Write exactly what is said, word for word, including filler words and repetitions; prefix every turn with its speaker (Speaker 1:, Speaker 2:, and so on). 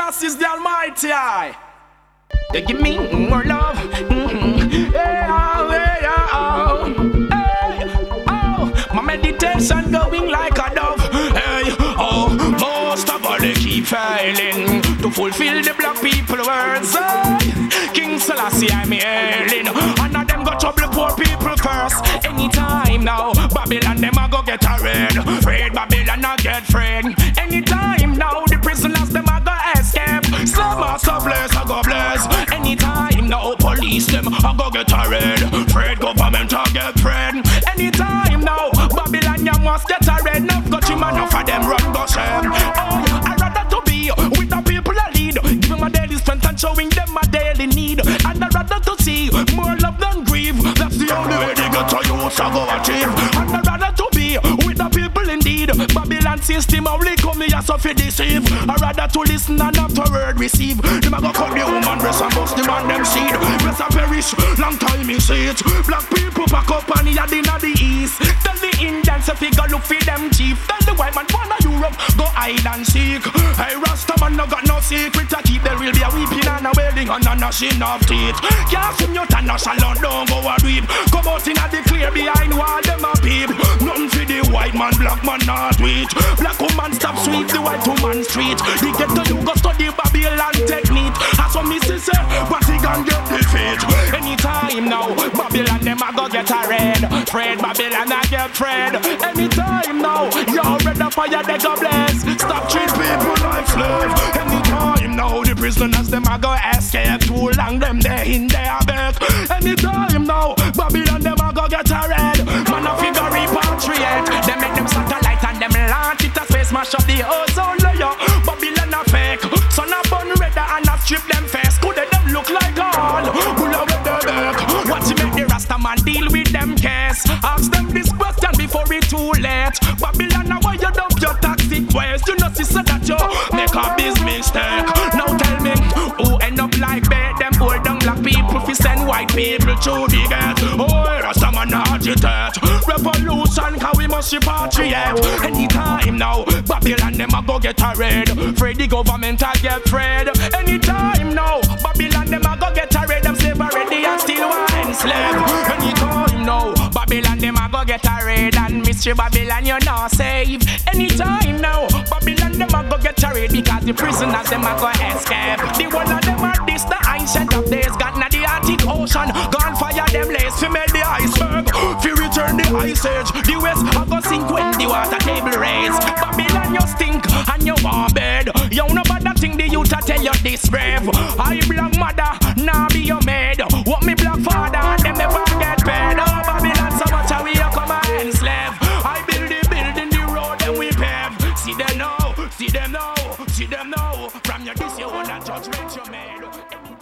Speaker 1: Selassie is the Almighty. I. They give me more love. Mm-hmm. Hey, oh, hey, oh, hey, oh. My meditation going like a dove. Hey, oh, most of all they keep failing to fulfill the black people words. Hey, King Selassie I'm hailing. And of them go trouble poor people first. Anytime now, Babylon them a go get a raid. Raid Babylon a get afraid. Anytime now, the prisoners them a go escape. Some master place a go blaze. Anytime now, police them a go get a raid. Afraid government a get afraid. Anytime now, Babylon you must get a raid. Enough got him enough of them run go shame. Oh, I rather to be with the people I lead. Give them a daily strength and showing them a daily need. And I rather to see more love than grief. That's the only way they get to use to go achieve. And I rather to be with the people indeed. Babylon system only come here so fi deceive. I rather to listen and afterward receive. Them a go cut the woman breast and bust the man them seed. Breast a perish, long time me see it. Black people pack up and yard inna the east. Tell the Indians if you go look for them chief. Tell the white man wanna Europe go hide and seek. Hey Rasta man no got no secret to keep. There will be a weeping and a wailing and a gnashing of teeth. Can't swim your tan or salon don't go a reap. Come out inna the clear behind wall them a peep. None for the white man, black man not tweet. Black woman stop sweet, the white woman street. They get to you go study Babylon technique. As for me say, but he can get defeat. Anytime now, Babylon them a go get a raid. Fred Babylon a get Fred. Anytime now, you're red up fire they go bless. Stop treat people like slave. Anytime now, the prisoners them a go escape. Too long them they in their bed. Anytime now, Babylon them a go get a raid. Man a figure repatriate. They make them satellite and them launch it a space. Mash up the ozone layer. Babylon a fake. Sun a burn redder and a strip them face. Could they them look like all? Pull out with the back. Watch make the Rasta man deal with them case. Ask them this question before it's too late. Babylon now why you dump your toxic waste? You know sister that you make a big mistake. Now tell me who end up like bait. Them old young black people fi send white people through the gate. Oh Rasta man agitate. Revolution cause we must repatriate. Anytime now Babylon them a go get a raid. Afraid the government a get afraid. Anytime now Babylon them a go get a raid. Them slave already and still wine slave. Anytime now Babylon them a go get a raid. And Mystery Babylon you not save. Anytime now Babylon them a go get a raid. Because the prisoners them a go escape. The one of them are this the ancient of days. Got na the Arctic Ocean. Gone fire them lace. Fi melt the iceberg. Fi return the ice age. The west a go sink when the water table raise. Babylon you stink and you want bed. You know about that thing the youth a tell you this brave. I black mother now be your maid. What me black father and them never get paid. Oh Babylon so much how we you come and slave. I build the building the road and we pave. See them now, see them now, see them now. From your this you want a judgment you made.